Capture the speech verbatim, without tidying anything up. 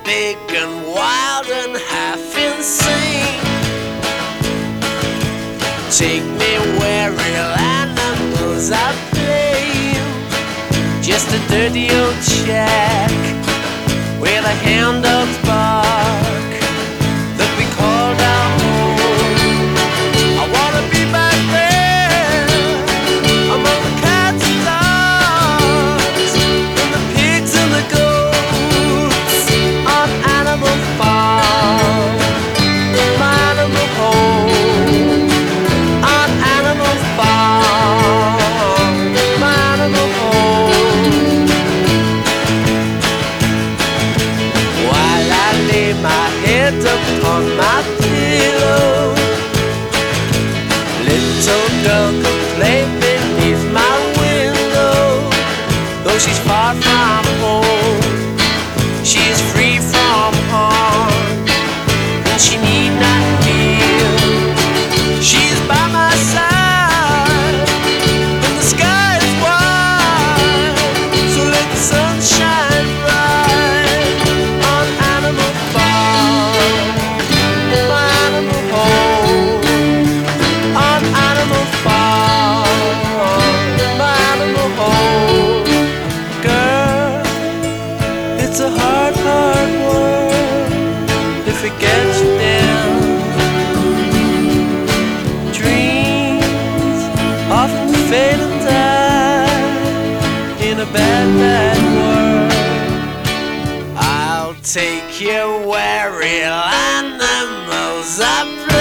big and wild and half insane. Take me where real animals are playing. Just a dirty old shack where the hound dogs bark, that we called our home. I wanna be back there among the cats and dogs and the pigs and the goats on Animal Farm, my animal home. On Animal Farm, my animal home. While I lay my head upon my pillow, little girl could play beneath my window. Though she's far from home, she is free from harm, and she need not fear. She is by my side when the sky is wide. So let the sun shine bright on Animal Farm, my animal home. On Animal Farm, my animal home. Girl, it's a hard, hard world if it gets you down. Dreams often fade and die in a bad, bad world. I'll take you where real animals are.